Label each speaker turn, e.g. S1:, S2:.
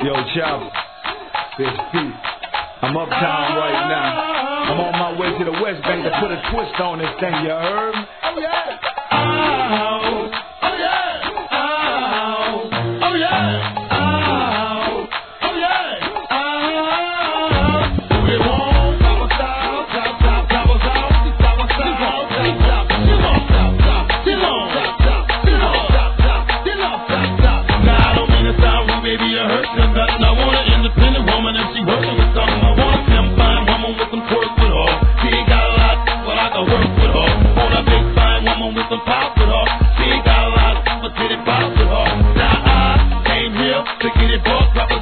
S1: Yo, Chopper, Big feet. I'm uptown right now. I'm on my way to the West Bank to put a twist on this thing, you heard? Oh, yeah. Oh, oh, yeah. Oh, oh, yeah. Oh, oh, yeah. Oh, we won't stop us out, stop, stop, stop us out, stop us out, stop, stop, now I don't mean to sound rude, baby, you hurt nothing. I want an independent woman and she working with something. I want a slim, fine woman with some twerk with her. She ain't got a lot, but I can work with her. Want a big, fine woman with some pop with her. She ain't got a lot, but get it pop with her. Now I came here to get it bought,